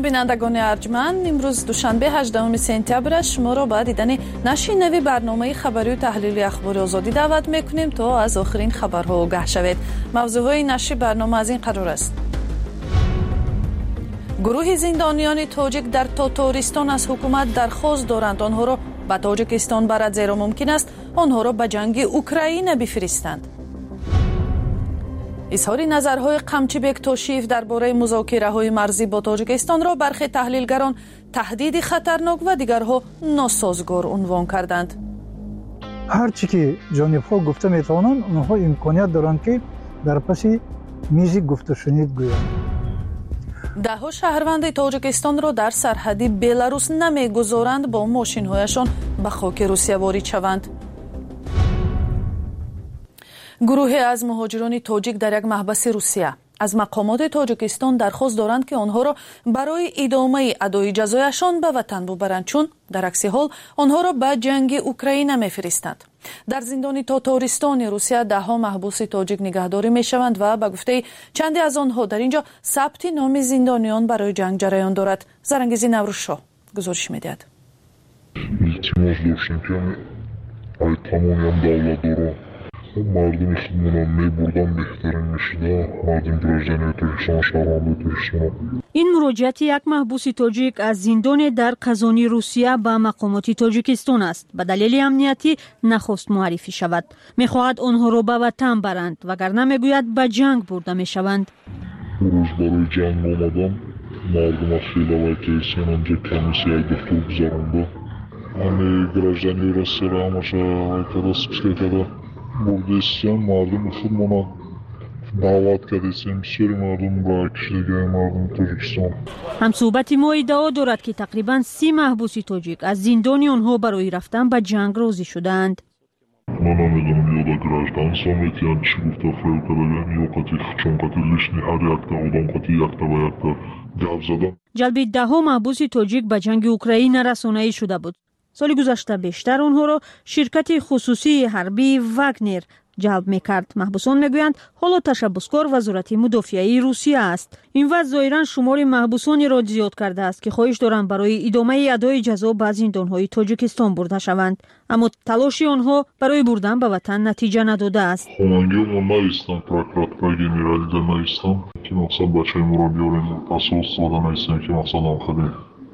سلام بینندگان ارجمند. امروز دوشنبه 18 سپتامبر شما را به دیدن نشر نوی برنامه خبری و تحلیلی اخبار آزادی دعوت میکنیم تا از آخرین خبرها آگاه شوید. موضوعهای نشر برنامه از این قرار است: گروه زندانیان تاجیک در تاتارستان از حکومت درخواست دارند آنها را به تاجیکستان برد، زیرا ممکن است آنها را به جنگ اوکراین بفرستند. اظهار نظرهای قمچیبک توشیف درباره مذاکره‌های مرزی با تاجیکستان را برخی تحلیلگران تهدید خطرناک و دیگرها ناسازگار عنوان کردند. هرچی که جانب‌ها گفته می‌توانند، آنها امکانیت دارند که در پس میز گفت شنید گویند. ده‌ها شهروند تاجیکستان را در سرحد بلاروس نمی‌گذارند با ماشین‌هایشان به خاک روسیه وارد شوند. گروهی از مهاجران تاجیک در یک محبس روسیه از مقامات تاجیکستان درخواست دارند که آنها را برای ادامه ادای جزایشان به وطن ببرند، چون در عکس حال آنها را به جنگ اوکراین می‌فرستند. در زندان تاتارستان روسیه ده‌ها محبوس تاجیک نگهداری می‌شوند و به گفته چندی از آنها در اینجا ثبت نام زندانیان برای جنگ جریان دارد. زرنگیزی نوروزشاه گزارش می‌دهد. مردم خودمون می‌بردن بهترین می‌شده. مردم گروزانی تاجیکستان شهروند تاجیکستان. این مراجعت یک محبوس تاجیک از زندان در قزانی روسیه به مقامات تاجیکستان است. به دلیل امنیتی نخواست معرفی شود. می‌خواهد آنها را به وطن برند وگرنه می‌گوید به جنگ برده می‌شوند. روز برای جنگ آمدن مردم خیلی وایتیسن اونجا کمیسیای دکتر گذارنده. همه گروزانی روسیه را همشه وایتادا سپسکه بودیستان مردم خودمون دعوت کردیم بسیاری مردم را کشیده مردم تاجیکستان. هم صحبت ما ادعا دارد که تقریباً 30 محبوس تاجیک از زندان آنها برای رفتن به جنگ راضی شدند. من نمیدونم یاد گرفتن سامیت یعنی چی گفته فیل کردن یا قطعی چون قطعی لیشنی هر یک تا آدم قطعی یک تا و یک تا گفت زدن. جلب ده‌ها محبوس تاجیک به جنگ اوکراین رسانه‌ای شده بود. سال گذشته بیشتر آنها را شرکت خصوصی حربی واگنر جلب می‌کرد. محبوسان می‌گویند حالا تشبسکار وزارت مدافعه روسیه است. این وضع ظاهراً شمار محبوسانی را زیاد کرده است که خواهش دارند برای ادامه ادای جزا به زندان‌های تاجیکستان برده شوند، اما تلاش آنها برای بردن به وطن نتیجه نداده است. خونگی ما نیستن، پروکراتور گنرالی نیستن که مقصد بچه‌ی ما را بیاریم پاسپورت دادن نیستن که مقصد آخری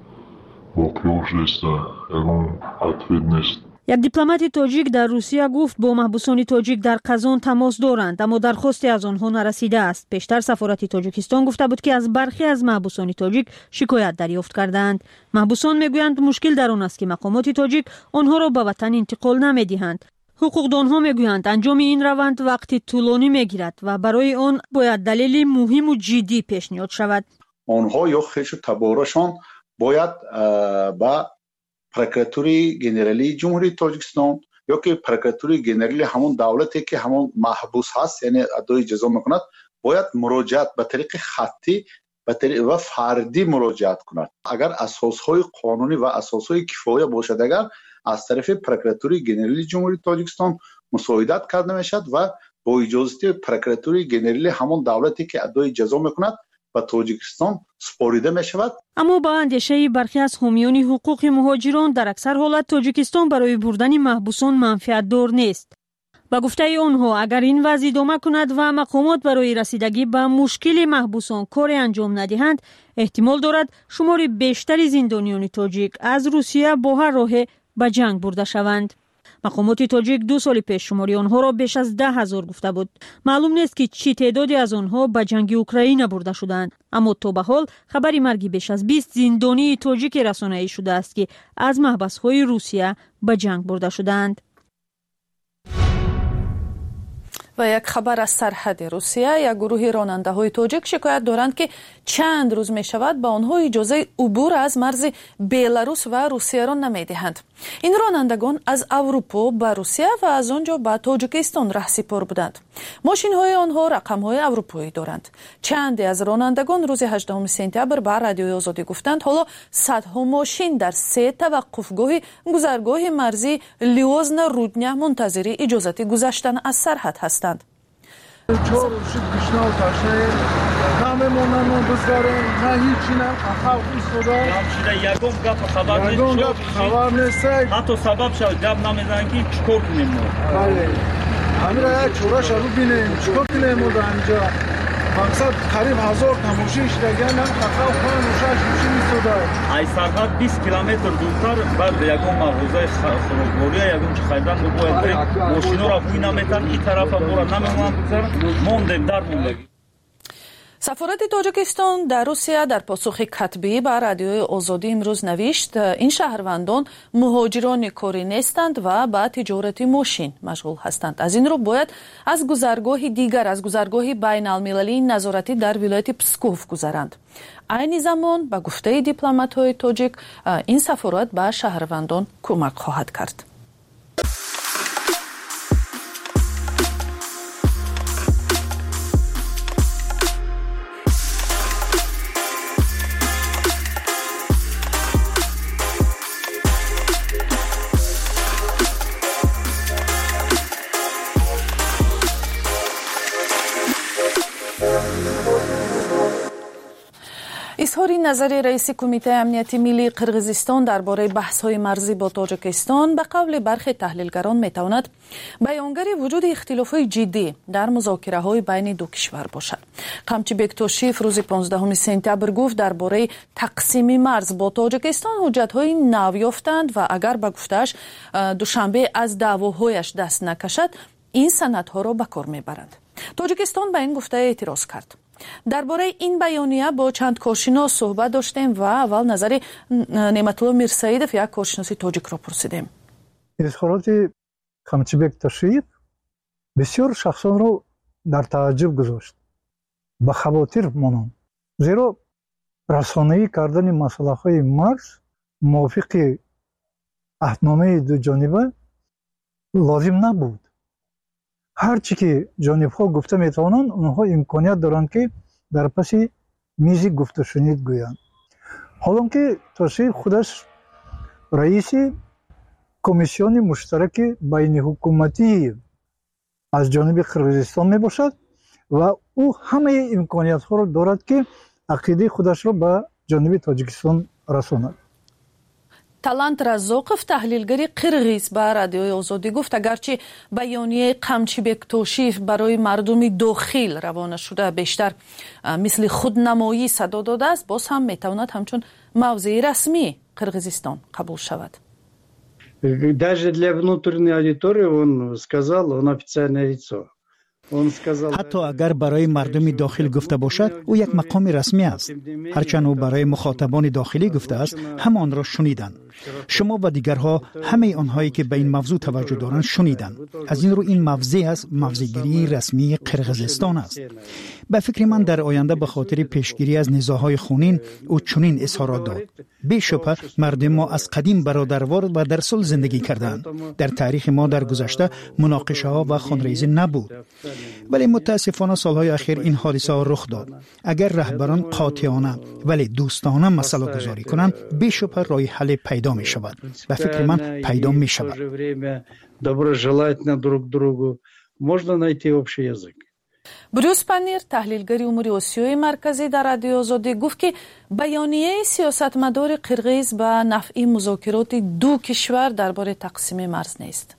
واقعیش نیست، اون حتفید نیست. یک دیپلمات تاجیک در روسیه گفت با محبوسان تاجیک در قزان تماس دارند، اما درخواستی از آنها نرسیده است. پیشتر سفارت تاجیکستان گفته بود که از برخی از محبوسان تاجیک شکایت دریافت کردند. محبوسان میگویند مشکل در آن است که مقامات تاجیک آنها را به وطن انتقال نمیدهند. حقوقدانها میگویند انجام این روند وقتی طولانی میگیرد و برای آن باید دلیل مهم و جدی پیشنهاد شود. آنها یا خیش تبارشان باید با پروکراتوری گنرالی جمهوری تاجیکستان یا که پروکراتوری گنرالی همون دولتی که همون محبوس هست یعنی ادای جزا میکند باید مراجعت به طریق خطی و فردی مراجعت کند. اگر اساسهای قانونی و اساسهای کفایه باشد اگر از طرف پروکراتوری گنرالی جمهوری تاجیکستان مساعدت کرده میشد و با اجازه پروکراتوری گنرالی همون دولتی که ادای جزا میکند و تاجیکستان سپاریده می شود. اما با اندیشه برخی از حامیان حقوق مهاجران در اکثر حالت تاجیکستان برای بردن محبوسان منفعت دار نیست. با گفته آنها اگر این وضع ادامه کند و مقامات برای رسیدگی به مشکل محبوسان کار انجام ندهند، احتمال دارد شمار بیشتری زندانیان تاجیک از روسیه با هر راه به جنگ برده شوند. مقامات تاجیک 2 سال پیش شماری آنها را بیش از 10,000 گفته بود. معلوم نیست که چی تعدادی از آنها به جنگ اوکراین برده شدند، اما تا به حال خبری مرگ بیش از 20 زندانی تاجیک رسانه‌ای شده است که از محبس‌های روسیه به جنگ برده شدند. و یک خبر از سرحد روسیه، یک گروه راننده‌های تاجیک شکایت دارند که چند روز می شود به آنها اجازه عبور از مرز بلاروس و روسیه را نمی‌دهند. این رانندگان از اروپا به روسیه و از آنجا به تاجیکستان رهسپار بودند. ماشین‌های آنها رقم‌های اروپایی دارند. چند از رانندگان روز 18 سپتامبر به رادیوی آزادی گفتند حالا صدها ماشین در 3 توقفگاه گذرگاه مرزی لیوزن رودنیا منتظر اجازه گذشتن از سرحد هستند. چهار روشید گشنه و تشنه نمیمونن و بزگارن نه هیچی نه خلق ایستاده یکم گپ خبر نیست حتی سبب شد گپ نمیزنن که چکار کنیم بله همین را یک چورش رو بینیم چکار کنیم و در اینجا مقصد قریب 1000 تماشی اشتگن هم خلق خواهن و شش روشی ایستاده ای سرحد 20 کیلومتر دورتر بعد یکم مغوزه خروگوری یکم چه خیدن رو باید بریم ماشینو را بوی نمیتن این طرف بورا نمیمونن بگذارن موندیم در موندگی. سفارت تاجیکستان در روسیه در پاسخ کتبی به رادیوی آزادی امروز نوشت این شهروندان مهاجران کاری نیستند و به تجارت ماشین مشغول هستند. از این رو باید از گذرگاه دیگر از گذرگاه بین المللی نظارتی در ولایت پسکوف گذرند. عین زمان به گفته دیپلمات‌های تاجیک این سفارت به شهروندان کمک خواهد کرد. اظهار نظر رئیس کمیته امنیتی ملی قرقیزستان درباره بحث‌های مرزی با تاجیکستان به قول برخی تحلیلگران می‌تواند بیانگر وجود اختلاف‌های جدی در مذاکره‌های بین دو کشور باشد. قمچیبک توشیف روز 15 سپتامبر گفت درباره تقسیم مرز با تاجیکستان حجت‌های نو یافتند و اگر به گفته‌اش دوشنبه از دعواهایش دست نکشد این سندها را به کار می‌برند. تاجیکستان به این گفته اعتراض کرد. درباره این بیانیه با چند کارشناس صحبت داشتیم و اول نظر نعمت‌الله میرسعیدов یک کارشناس تاجیک را پرسیدیم. اظهارات قمچیبک توشیف بسیار شخصان را در تعجب گذاشت. به خواطر مانند زیرا رسانه‌ای کردن مسئله‌های مرز موافق عهدنامه دو جانبه لازم نبود. هرچی که جانب‌ها گفته میتوانند اونها امکانیت دارند که در پس میز گفته شنید گویند. حالا که توشیف خودش رئیس کمیسیون مشترک بین حکومتی از جانب قرقیزستان میباشد و او همه امکانیت ها را دارد که عقیده خودش را به جانب تاجیکستان رساند. талант раззоқов таҳлилгари қирғиз ба радиои озодӣ гуфт агарчи баёнияи қамчибек тошиф барои мардуми дохил равона шуда бештар мисли худнамоӣ садо додааст боз ҳам метавонад ҳамчун мавзеи расмии қирғизистон қабул шавад. Даже для внутренней аудитории он сказал, он официальное лицо. حتی اگر برای مردم داخل گفته باشد او یک مقام رسمی است. هرچند او برای مخاطبان داخلی گفته است همه آن را شنیدند. شما و دیگرها همه آنهایی که به این موضوع توجه دارند شنیدند. از این رو این موضع است موضع‌گیری رسمی قرقیزستان است. به فکر من در آینده به خاطر پیشگیری از نزاع‌های خونین او چنین اظهارات داد. بی‌شبهه مردم ما از قدیم برادروار و در صلح زندگی کردند. در تاریخ ما در گذشته مناقشه‌ها و خونریزی نبود. ولی متاسفانه سالهای اخیر این حادثه ها رخ داد. اگر رهبران قاطعانه ولی دوستانه مسئله گذاری کنند بی‌شبهه راه حل پیدا می شود. به فکر من پیدا می شود. بروس پنیر تحلیلگر امور آسیای مرکزی در رادیو آزادی گفت که بیانیه سیاستمدار قرقیز به نفع مذاکرات دو کشور درباره تقسیم مرز نیست.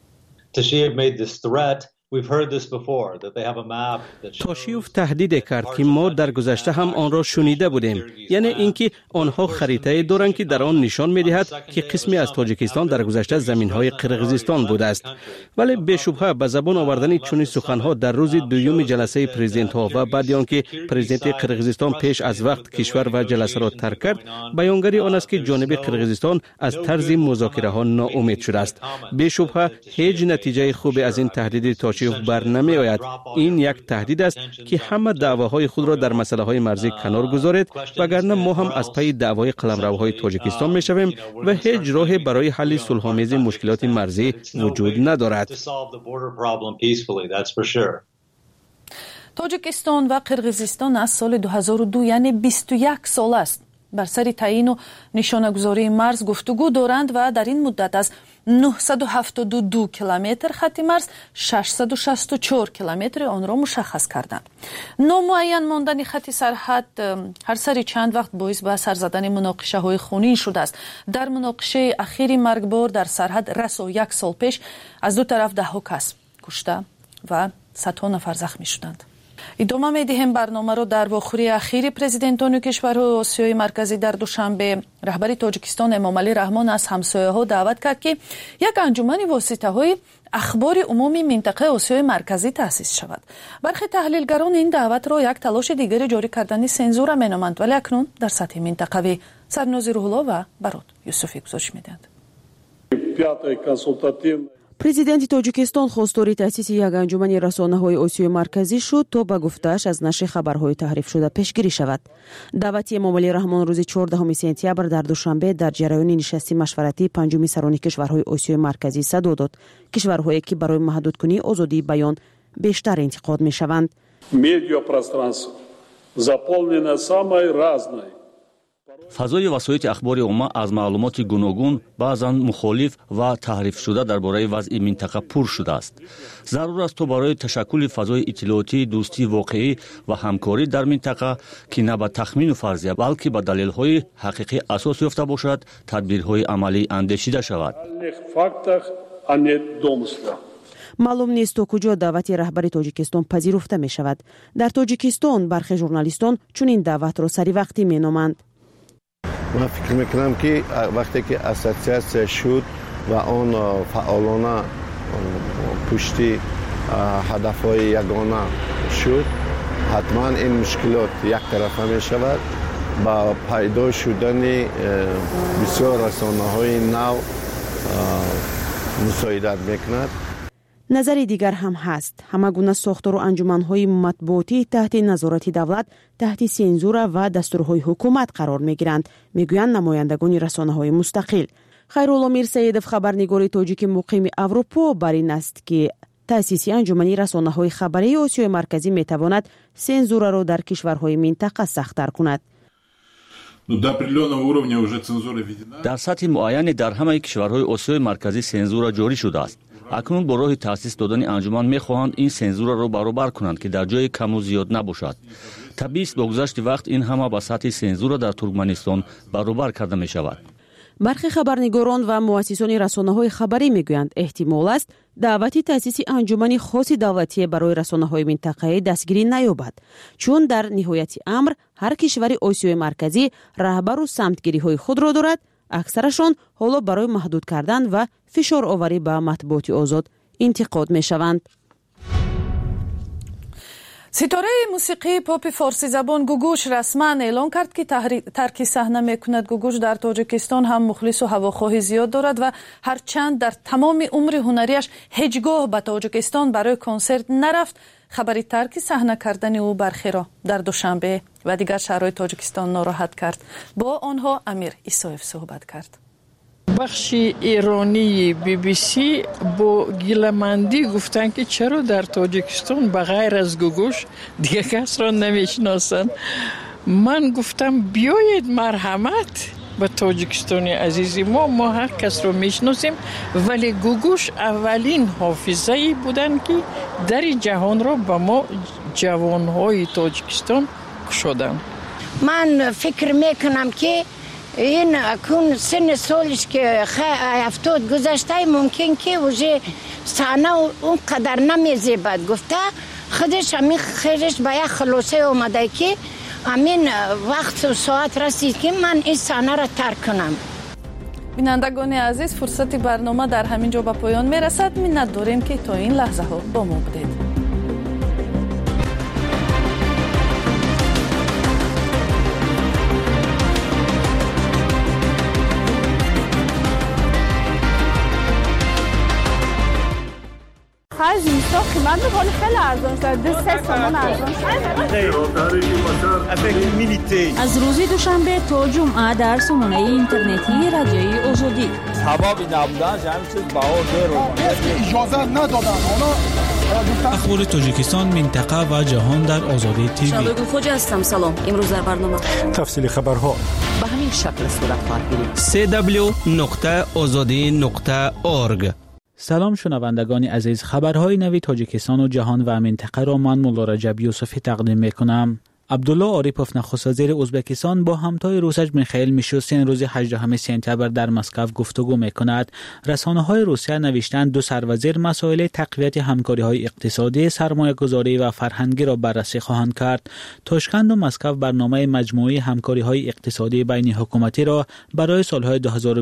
توشیف تهدید کرد که ما در گذشته هم آن را شنیده بودیم، یعنی اینکه آنها خریطه‌ای دارند که در آن نشان می‌دهد که قسمی از تاجیکستان در گذشته زمین‌های قرقیزستان بوده است. ولی بی‌شبهه به زبان آوردن چنین سخن‌ها در روز دوم جلسه پرزیدنت‌ها و بعد آنکه پرزیدنت قرقیزستان پیش از وقت کشور و جلسه را ترک کرد، بیانگری آن است که جانب قرقیزستان از طرز مذاکره‌ها ناامید شده است. بی‌شبهه هیچ نتیجه خوبی از این تهدید توشیف بر نمی آید. این یک تهدید است که همه دعواهای خود را در مسائل مرزی کنار گذارید وگرنه ما هم از پی دعوای قلمروهای تاجیکستان می شویم و هیچ راهی برای حل صلح‌آمیز مشکلات مرزی وجود ندارد. تاجیکستان و قرقیزستان از سال 2002 یعنی 21 سال است بر سر تعیین و نشانه‌گذاری مرز گفتگو دارند و در این مدت از 972 کیلومتر خط مرز 664 کیلومتر آن را مشخص کردند. نامعین ماندن خط سرحد هر سری چند وقت باعث به سر زدن مناقشه های خونین شده است. در مناقشه اخیری مرگبار در سرحد رسو 1 سال پیش از دو طرف 10 کس کشته و صدها نفر زخمی شدند. ادامه می‌دهیم برنامه رو. در واخوری اخیر پرزیدنتان کشورهای آسیای مرکزی در دوشنبه رهبر تاجیکستان امامعلی رحمان از همسایه‌ها دعوت کرد که یک انجمن واسطه‌های اخبار عمومی منطقه آسیای مرکزی تأسیس شود. برخی تحلیلگران این دعوت را یک تلاش دیگر جاری کردن سانسور می‌نامند، ولی اکنون در سطح منطقوی. سرنوزی روح‌الله و برات یوسفی گزارش می‌دهند. президенти тоҷикистон хостори таъсиси як анҷумани расонаҳои осиёи марказӣ шуд то ба гуфтааш аз нашри хабарҳои таҳрифшуда пешгирӣ шавад. даъвати эмомалӣ раҳмон рӯзи 14 сентябр дар душанбе дар ҷараёни нишасти машваратии панҷуми сарони кишварҳои осиёи марказӣ садо дод. кишварҳое ки барои маҳдудкунии озодии баён бештар интиқод мешаванд. медиапространство заполнено самой разной. фазои васоити ахбори умма аз маълумоти гуногун баъзан мухолиф ва таҳрифшуда дар бораи вазъи минтақа пур шудааст. зарур аст то барои ташаккули фазои иттилоотии дӯстии воқеӣ ва ҳамкорӣ дар минтақа ки на ба тахмину фарзия балки ба далелҳои ҳақиқӣ асос ёфта бошад тадбирҳои амалӣ андешида шавад. маълум нест то куҷо даъвати раҳбари тоҷикистон пазируфта мешавад. дар тоҷикистон бархе журналистон чунин даъватро саривақтӣ меноманд. من فکر میکنم که وقتی که اساسیاسیون شد و آن فعالانه پشتی هدفهای یگانه شد حتما این مشکلات یک طرفه می شود با پیدا شدن بسیار رسانه‌های نو مساعدت میکند. назари дигар ҳам ҳаст. ҳама гуна сохтору анҷуманҳои матбуотӣ таҳти назорати давлат, таҳти сензура ва дастурҳои ҳукумат қарор мегиранд, мегӯянд намояндагони расонаҳои мустақил. хайрулло мирсаидов, хабарнигори тоҷики муқими Аврупо, бар ин аст ки таъсиси анҷумани расонаҳои хабарии Осиёи марказӣ метавонад сензураро дар кишварҳои минтақа сахттар кунад. дар сатҳи муайяне дар ҳамаи кишварҳои Осиёи марказӣ сензура ҷорӣ шудааст. акнун бо роҳи таъсис додани анҷуман мехоҳанд ин сензураро баробар кунанд ки дар ҷои каму зиёд набошад. табист бо гузашти вақт ин ҳама ба сатҳи сензура дар Туркманистон баробар карда мешавад. бархи хабарнигорон ва муассисони расонаҳои хабарӣ мегӯянд эҳтимол аст даъвати таъсиси анҷумани хоси давлатие барои расонаҳои минтақаӣ дастгирӣ наёбад, чун дар ниҳояти амр ҳар кишвари Осиёи марказӣ раҳбару самтгириҳои худро дорад. аксарашон ҳоло барои маҳдуд кардан ва фишороварӣ ба матбуоти озод интиқод мешаванд. ситораи мусиқии попи форсизабон Гугуш расман эълон кард ки тарки саҳна мекунад. Гугуш дар Тоҷикистон ҳам мухлису ҳавохоҳи зиёд дорад ва ҳарчанд дар тамоми умри ҳунариаш ҳеҷ гоҳ ба Тоҷикистон барои консерт нарафт, хабари тарки саҳна кардани ӯ бархеро дар душанбе ва дигар шаҳрҳои Тоҷикистон нороҳат кард. бо онҳо Амир Исоев суҳбат кард. бахши иронии BBC бо гиламандӣ гуфтанд ки чаро дар Тоҷикистон ба ғайр аз Гугуш дигар касро намешиносанд. ман гуфтам биёед марҳамат ба тоҷикистони азизи мо ҳар касро мешиносем, вале Гугуш аввалин ҳофизае буданд ки дари ҷаҳонро ба мо ҷавонҳои Тоҷикистон кушоданд. ман фикр мекунам ки این اکنون سن سالش که 70 گذشته ممکن که وجه صحنه اون قدر نمیزیبد. گفته خودش همین خیرش به یک خلاصه اومده که همین وقت و ساعت رسید که من این صحنه را ترک کنم. بینندگان عزیز، فرصت برنامه در همین جا به پایان میرسد. منت داریم که تا این لحظه ها با ما بودید. خرج اینستا قیمت بکنی خیلی ارزان شد. 3 تومان ارزان شد. از روز دوشنبه تا جمعه در سامانه اینترنتی رادیوی آزادی کبابی نبودن همین چیز بهار دیر اجازه ندادن اخبار تاجیکستان، منطقه و جهان در آزادی تیوی. شادو خوجا هستم. سلام. امروز در برنامه تفصیل خبرها به همین شکل صورت خواهد گرفت. www.azadi.org. سلام شنوندگان عزیز، خبرهای نوی تاجیکستان و جهان و منطقه را من مولا رجب یوسفی تقدیم میکنم. عبدالله آریپوف نخست وزیر ازبکستان با همتای روسش میخائیل میشوستین روز 18 سپتامبر در مسکو گفتگو میکند. رسانه‌های روسیه نوشتند دو سروزیر مسائل تقویت همکاری‌های اقتصادی، سرمایه‌گذاری و فرهنگی را بررسی خواهند کرد. تاشکند و مسکو برنامه مجموعی همکاری‌های اقتصادی بین حکومتی را برای سالهای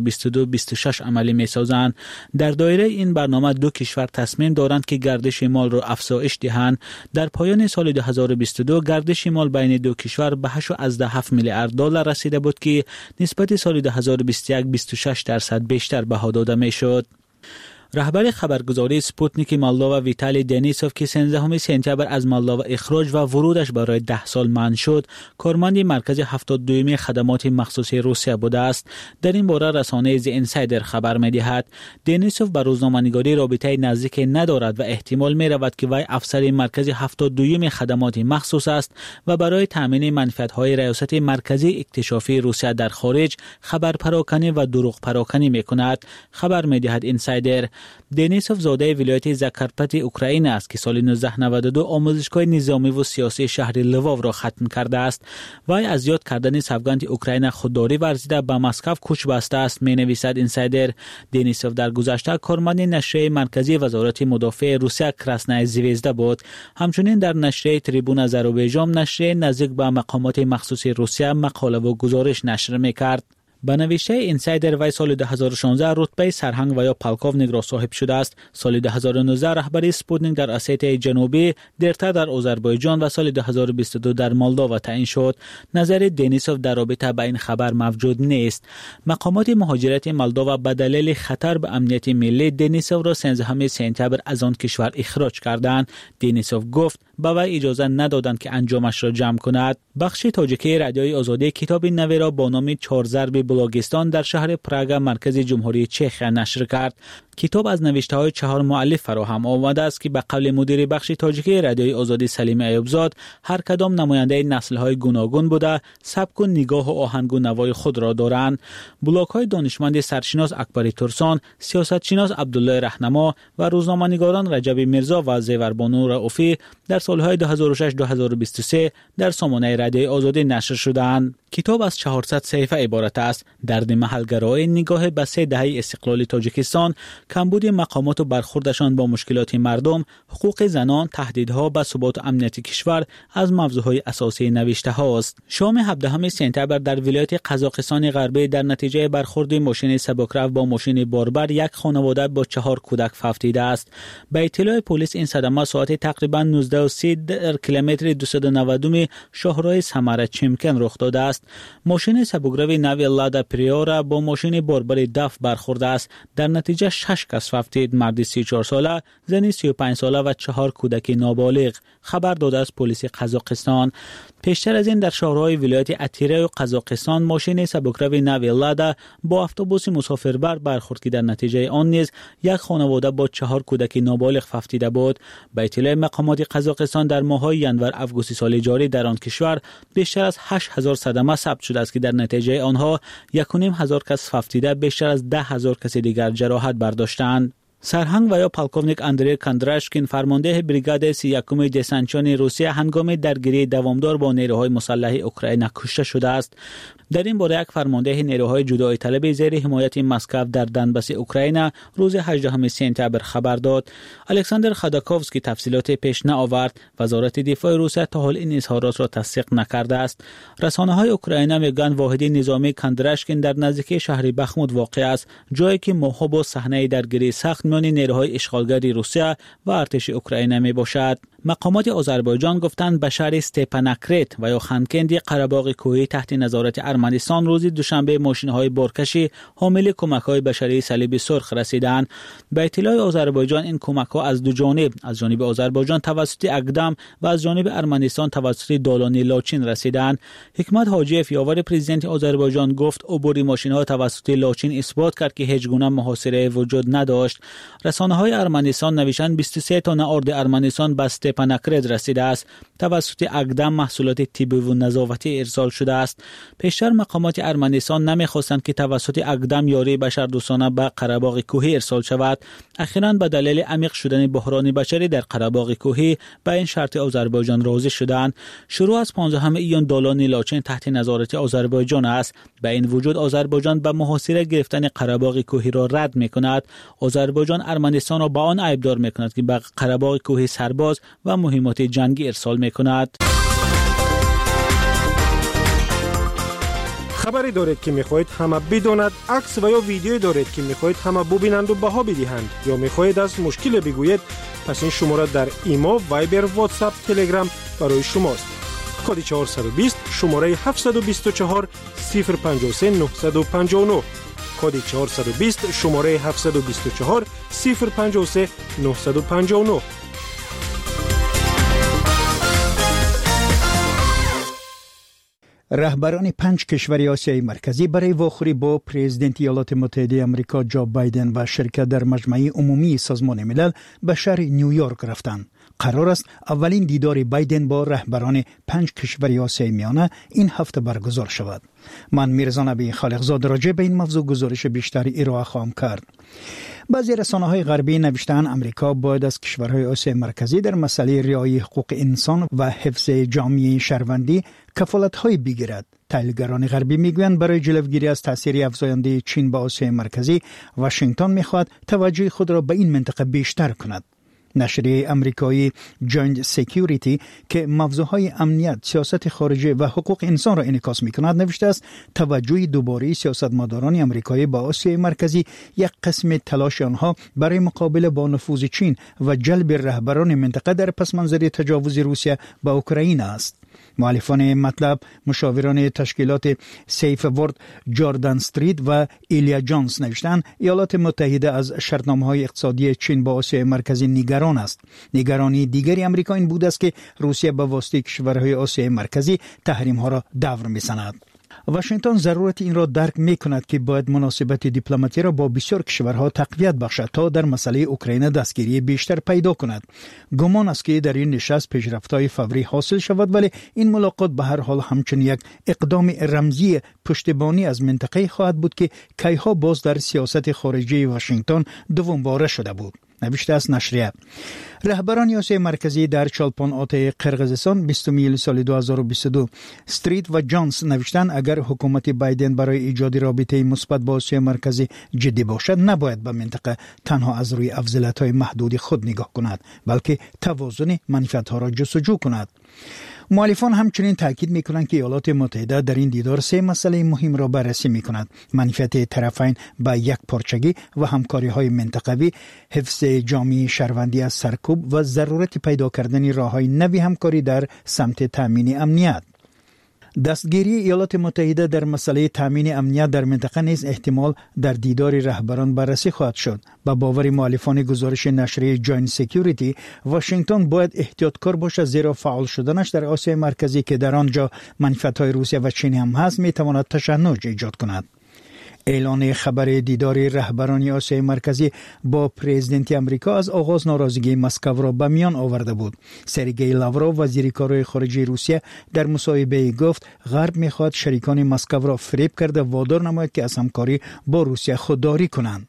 2022-26 عملی می‌سازند. در دایره این برنامه دو کشور تصمیم دارند که گردش مال را افزایش دهند. در پایان سال 2022 گردش مال بین دو کشور به 8.7 میلیارد دلار رسیده بود که نسبت سال 2021 26% بیشتر بها داده میشد. رهبر خبرگزاری سپوتنیک مولداوا ویتالی دنیسوف که 13 سپتامبر از مولداوا اخراج و ورودش برای 10 سال منع شد، کارمند مرکز 72 خدمات مخصوصی روسیه بوده است. در این باره رسانه The Insider خبر می‌دهد دنیسوف به روزنامه‌نگاری رابطه نزدیک ندارد و احتمال می‌رود که وی افسر مرکز 72 خدمات مخصوص است و برای تامین منفعت‌های ریاست مرکزی اکتشافی روسیه در خارج خبر پراکنی و دروغ پراکنی می‌کند. خبر می‌دهد اینسایدر دنیسوف زاده ولایت زاکارپاتی اوکراین است که سال 1992 آموزشگاه نظامی و سیاسی شهر لوو را ختم کرده است. وی از یاد کردن سوگند اوکراین خودداری ورزیده به مسکو کوچ بسته است، می‌نویسد اینسایدر. دنیسوف در گذشته کارمند نشریه مرکزی وزارت مدافع روسیه کراسنای زویزدا بود. همچنین در نشریه تریبون آذربایجان، نشریه نزدیک به مقامات مخصوص روسیه، مقاله و گزارش نشر می‌کرد. به نوشته اینسایدر وی سال 2016 رتبه سرهنگ و یا پالکوونیک را صاحب شده است. سال 2019 رهبری سپوتنیک در اسیای جنوبی، دیرتر در آذربایجان و سال 2022 در مولداوا تعیین شد. نظر دنیسوف در رابطه با این خبر موجود نیست. مقامات مهاجرت مولداوا به دلیل خطر به امنیت ملی دنیسوف را 13 سپتامبر از آن کشور اخراج کردند. دنیسوف گفت به وی اجازه ندادند که انجامش را جمع کند. بخش تاجیکی رادیوی آزادی کتاب نوی را با نام 4 ضرب بلوگستان در شهر پراگ مرکز جمهوری چک نشر کرد. کتاب از نوشته‌های 4 مؤلف فراهم آمده است که به قول مدیر بخش تاجیکی رادیوی آزادی سلیم ایوبزاد هر کدام نماینده نسل‌های گوناگون بوده، سبک و نگاه و آهنگ و نوای خود را دارند. بلاگ‌های دانشمند سرشناس اکبری ترسان، سیاستشناس عبدالله رهنما و روزنامه‌نگاران رجب میرزا و زیوربانو رؤوفی در سال‌های 2006-2023 در سامانه رادیوی آزادی نشر شدند. کتاب از 400 صفحه عبارت است. درد محل‌گرایی، نگاه به 3 دهه استقلال تاجیکستان، کمبود مقامات و برخوردشان با مشکلات مردم، حقوق زنان، تهدیدها به ثبات و امنیت کشور از موضوعهای اساسی نوشته هاست. شام 17 سپتامبر در ولایت قزاقستان غربی در نتیجه برخورد ماشین سبکرو با ماشین باربر یک خانواده با 4 کودک فوت دیده است. به اطلاع پلیس این صدمه ساعت تقریبا 19:30 در کیلومتر 290 شاهراه سمره چمکن رخ داده است. ماشین سبکرو نوی لادا پریورا با ماشین باربر دف برخورده است. در نتیجه 6 کس فوت دید، مردی 34 ساله، زنی 35 ساله و 4 کودک نابالغ. خبر داده است پلیس قزاقستان. پیشتر از این در شهرهای ولایت اتیره و قزاقستان ماشین سبکرو نوی لادا با اتوبوس مسافربر برخورد که در نتیجه آن نیز یک خانواده با 4 کودک نابالغ فوت دیده بود. به اطلاع مقامات قزاقستان در ماه‌های ینور اوگوست سال جاری در آن کشور بیشتر از 8000 صدمه ثبت شده است که در نتیجه آنها 1500 کس فوت دیده، بیشتر از 10000 کس دیگر جراحت برداشتند. سرهنگ و یا پالکوونیک اندری کاندراشکین فرمانده بریگاد 31 دسنتچان روسیه هنگام درگیری دوامدار با نیروهای مسلح اوکراین کشته شده است. در این باره یک فرمانده نیروهای جدایی طلب زیر حمایت مسکو در دنباس اوکراین روز 18 سپتامبر خبر داد. الکساندر خاداکوفسکی تفصیلات پیش نآورد. وزارت دفاع روسیه تا حال این اظهارات را تصدیق نکرده است. رسانه‌های اوکراین میگویند واحد نظامی کاندراشکین در نزدیکی شهر بخمود واقع است، جایی که ماه‌ها با صحنه درگیری سخت میان نیروهای اشغالگر روسیه و ارتش اوکراین میباشد. مقامات آذربایجان گفتند به شهر استپاناکرت و یا خانکندی قره‌باغ کوهی تحت نظارت ارمنستان روز دوشنبه ماشین‌های بارکشی حامل کمک‌های بشری صلیب سرخ رسیدند. به اطلاع آذربایجان این کمک‌ها از دو جانب، از جانب آذربایجان توسط اقدم و از جانب ارمنستان توسط دالان لاچین رسیدند. حکمت حاجیف یاور پرزیدنت آذربایجان گفت عبور ماشین‌ها توسط لاچین اثبات کرد که هیچ گونه محاصره وجود نداشت. رسانه‌های ارمنستان نوشتند 23 تا نارد ارمنستان به استپاناکرت رسیده است. توسط اقدم محصولات طبی و نظافتی ارسال شده است. پیشتر مقامات ارمنستان نمی‌خواستند که توسط اقدم یاری بشردوستانه به قره‌باغ کوهی ارسال شود. اخیراً به دلیل عمیق شدن بحران بشری در قره‌باغ کوهی به این شرط آذربایجان راضی شدند. شروع از 15 ایون دالان لاچین تحت نظارت آذربایجان است. به این وجود آذربایجان به محاصره گرفتن قره‌باغ کوهی را رد می‌کند. آذربایجان ارمنستان را به آن عیبدار می‌کند که به قره‌باغ کوهی سرباز و مهمات جنگی ارسال می‌کند. خبری دارید که می‌خواهید همه بداند، عکس و یا ویدیویی دارید که می‌خواهید همه ببینند و بها بدهند یا می‌خواهید از مشکل بگویید، پس این شماره در ایما، وایبر، واتساپ، تلگرام برای شماست. کد 420 شماره 724 053 959 کد 420 شماره 724 053 959. رهبران 5 کشور آسیای مرکزی برای واخوری با پرزیدنت ایالات متحده آمریکا جو بایدن و شرکت در مجمع عمومی سازمان ملل به شهر نیویورک رفتند. قرار است اولین دیدار بایدن با رهبران 5 کشور آسیای میانه این هفته برگزار شود. من میرزا نبی خالقزاد راجع به این موضوع گزارش بیشتری ارائه خواهم کرد. بعضی رسانه‌های غربی نوشتند امریکا باید از کشورهای آسیای مرکزی در مسئله رعایت حقوق انسان و حفظ جامعه شهروندی کفالت‌های بگیرد. تحلیلگران غربی میگویند برای جلوگیری از تاثیر افزاینده چین به آسیای مرکزی، واشنگتن میخواهد توجه خود را به این منطقه بیشتر کند. نشریه امریکایی جوینت سکیوریتی که موضوعهای امنیت، سیاست خارجی و حقوق انسان را انعکاس می‌کند نوشته است توجه دوباره سیاستمداران آمریکایی به آسیای مرکزی یک قسم تلاش آنها برای مقابله با نفوذ چین و جلب رهبران منطقه در پس‌منظر تجاوز روسیه به اوکراین است. مؤلفان مطلب مشاوران تشکیلات سیف ورد جوردن استریت و ایلیا جونز نوشتند ایالات متحده از شرطنامه‌های اقتصادی چین با آسیای مرکزی نگران است. نگرانی دیگری آمریکا این بود است که روسیه به واسطه کشورهای آسیای مرکزی تحریم‌ها را دور می‌ساند. واشنگتن ضرورت این را درک می‌کند که باید مناسبت دیپلماتی را با بسیار کشورها تقویت بخشد تا در مسئله اوکراین دستگیری بیشتر پیدا کند. گمان است که در این نشست پیشرفت‌های فوری حاصل شود، ولی این ملاقات به هر حال همچنین یک اقدام رمزی پشتیبانی از منطقه خواهد بود که کیها باز در سیاست خارجی واشنگتن دومباره شده بود. نوشته است نشریه. رهبران آسیای مرکزی در چالپان قرقیزستان 20 میل سال 2022 استریت و جونز نوشتند اگر حکومت بایدن برای ایجاد رابطه مثبت با آسیای مرکزی جدی باشد نباید به منطقه تنها از روی افضلیت‌های محدود خود نگاه کند، بلکه توازن منفعت‌ها را جستجو کند. مؤلفان همچنین تاکید می‌کنند که ایالات متحده در این دیدار 3 مسئله مهم را بررسی می‌کند: منفعت طرفین با یک پارچگی و همکاری‌های منطقوی، حفظ جامعه شهروندی از سرکوب و ضرورت پیدا کردن راه‌های نوی همکاری در سمت تامین امنیت. دستگیری ایالات متحده در مسئله تامین امنیت در منطقه نیز احتمال در دیدار رهبران بررسی خواهد شد. با باور مؤلفان گزارش نشریه جوینت سکیوریتی، واشنگتن باید احتیاطکار باشد زیرا فعال شدنش در آسیای مرکزی که در آنجا منفعت‌های روسیه و چین هم هست می‌تواند تشنج ایجاد کند. اعلان خبر دیدار رهبران آسیای مرکزی با پرزیدنت آمریکا از آغاز ناراضگی مسکو را به میان آورده بود. سرگئی لاوروف وزیر کارهای خارجه روسیه در مصاحبه گفت غرب می‌خواهد شریکان مسکو را فریب کرده وادار نماید که از همکاری با روسیه خودداری کنند.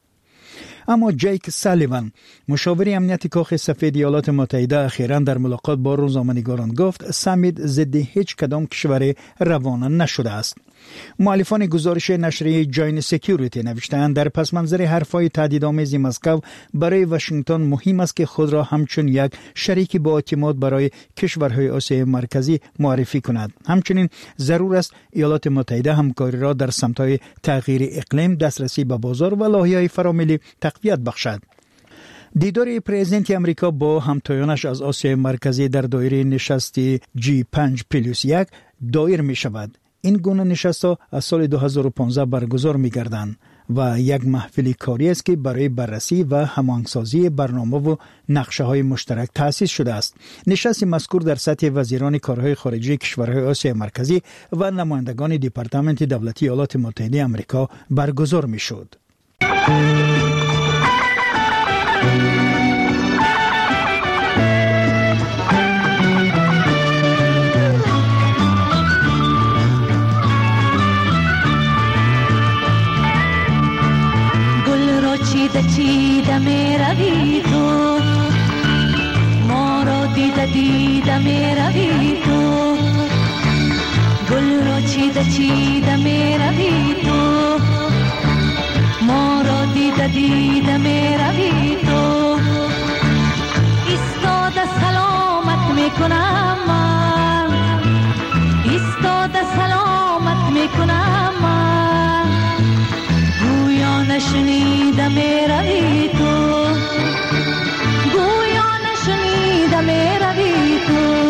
اما جیک سالیوان مشاور امنیت کاخ سفید ایالات متحده اخیراً در ملاقات با روزنامه‌نگاران گفت سمیت ضد هیچ کدام کشور روانه نشده است. مؤلفان گزارش نشریه جاین سکیوریتی نوشتند در پس منظر حرفهای تهدیدآمیز مسکو برای واشنگتن مهم است که خود را همچون یک شریک با اعتماد برای کشورهای آسیای مرکزی معرفی کند. همچنین ضرور است ایالات متحده همکاری را در سمت‌های تغییر اقلیم، دسترسی به بازار و لایحه‌های فراملی تقویت بخشد. دیدار پرزیدنت امریکا با همتایانش از آسیای مرکزی در دایره نشست G5+1 دایر می شود. این گونه نشست‌ها از سال 2015 برگزار می گردند و یک محفل کاری است که برای بررسی و هماهنگسازی برنامه و نقشه‌های مشترک تأسیس شده است. نشست مذکور در سطح وزیران کارهای خارجی کشورهای آسیای مرکزی و نمایندگان دپارتمنت دولتی ایالات متحده آمریکا برگزار می شد. چیده می روی تو، ما را دیده می روی تو، گل را چیده می روی تو، ما را دیده می روی تو. ایستاده سلامت می کنم من، ایستاده سلامت می کنم من، گویا نشنیده می روی تو، گویا نشنیده می روی تو.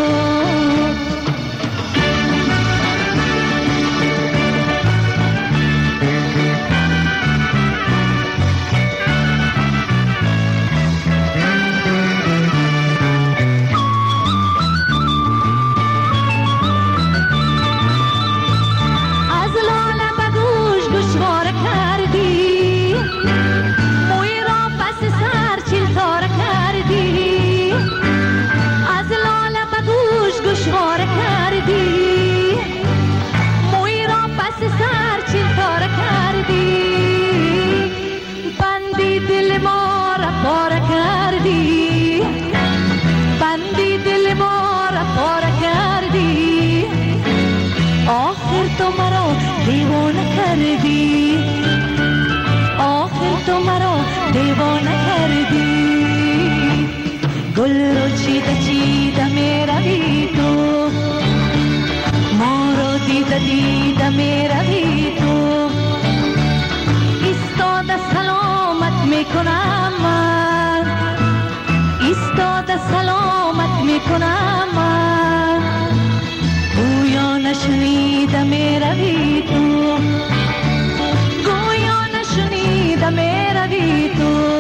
چیده می روی تو، ما را دیده می روی تو. ایستاده سلامت می کنم من، ایستاده سلامت می کنم من، گویا نشنیده می روی تو، گویا نشنیده می روی تو.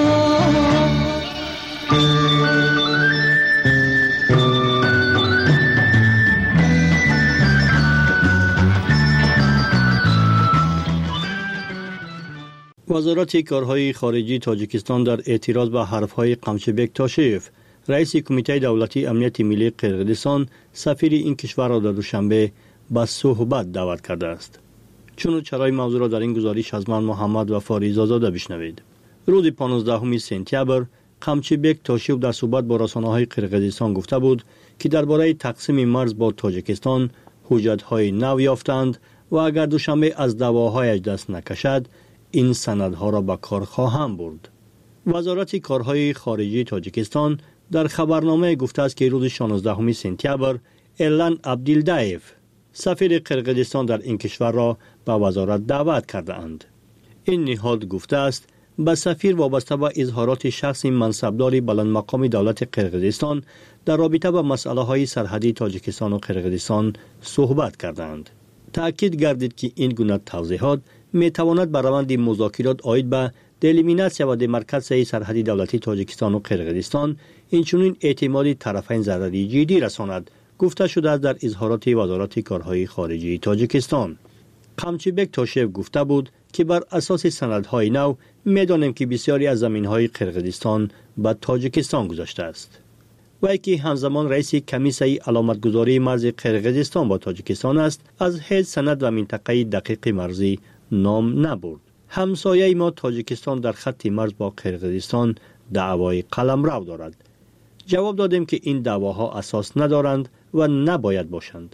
وزارت کارهای خارجی تاجیکستان در اعتراض به حرفهای قمچبک تاشیف، رئیس کمیته دولتی امنیت ملی قرقیزستان، سفیر این کشور را در دوشنبه به صحبت دعوت کرده است. چون چرای موضوع را در این گزارش از من محمد و فاریزاده بشنوید. روز 15 سپتامبر قمچبک تاشیف در صحبت با رسانه‌های قرقیزستان گفته بود که درباره تقسیم مرز با تاجیکستان حجت‌های نو یافتند و اگر دوشنبه از دعواهایش دست نکشد این سندها را به کار خواهم برد. وزارت کارهای خارجی تاجیکستان در خبرنامه گفته است که روز 16 سپتامبر ایلان عبدالدایف، سفیر قرقیزستان در این کشور را به وزارت دعوت کرده اند. این نهاد گفته است به سفیر وابسته به اظهارات شخصی منصبدار بلند مقام دولت قرقیزستان در رابطه با مسئله های سرحدی تاجیکستان و قرقیزستان صحبت کردند. تأکید گردید که این گونه توضیحات می تواند به روند مذاکرات آید به دلیمیتاسیا و دمارکاسیای سرحدی دولتی تاجیکستان و قرقیزستان اینچنین اعتماد طرفین ضرری جدی رساند، گفته شده است در اظهارات وزارت کارهای خارجی تاجیکستان. قمچبک تاشیف گفته بود که بر اساس سندهای نو می‌دانیم که بسیاری از زمین‌های قرقیزستان به تاجیکستان گذشته است. وی که همزمان رئیس کمیسیون علامتگذاری مرز قرقیزستان با تاجیکستان است، از هیچ سند و منطقه دقیق مرزی نام نبرد. همسایه ما تاجیکستان در خط مرز با قرقیزستان دعوای قلمرو دارد. جواب دادیم که این دعواها اساس ندارند و نباید باشند.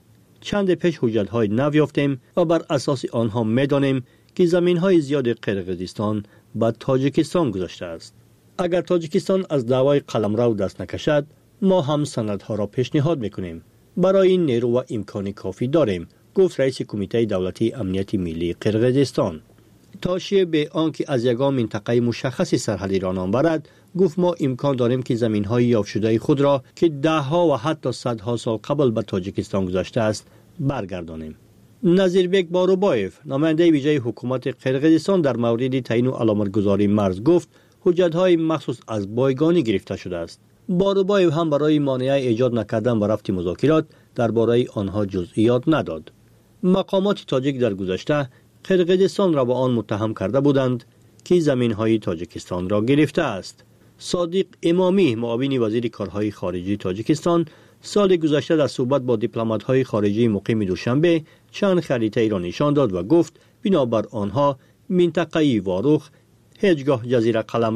چند پیش حجت‌های نو یافتیم و بر اساس آنها می‌دانیم که زمین‌های زیاد قرقیزستان به تاجیکستان گذشته است. اگر تاجیکستان از دعوای قلمرو دست نکشد، ما هم سندها را پیشنهاد می‌کنیم. برای این نیرو و امکان کافی داریم، گفت رئیس کمیته دولتی امنیت ملی قرقیزستان. تاشیه به آنکه از یگان منطقه مشخصی سرحدی را نام برد، گفت ما امکان داریم که زمین‌های یافت شده خود را که ده‌ها و حتی صدها سال قبل به تاجیکستان گذشته است برگردانیم. نظیربک باروبایف، نماینده ویژه حکومت قرقیزستان در مورد تعیین و علامتگذاری مرز گفت حجت‌های مخصوص از بایگانی گرفته شده است. باروبایف هم برای مانع ایجاد نکردن و رفت مذاکرات درباره آنها جزئیات نداد. مقامات تاجیک در گذشته قرقیزستان را با آن متهم کرده بودند که زمین‌های تاجیکستان را گرفته است. صادق امامی، معاون وزیر کارهای خارجی تاجیکستان، سال گذشته در صحبت با دیپلمات‌های خارجی مقیم دوشنبه چند خریطه را نشان داد و گفت بنابر آنها منطقه واروخ هیچگاه جزیره قلم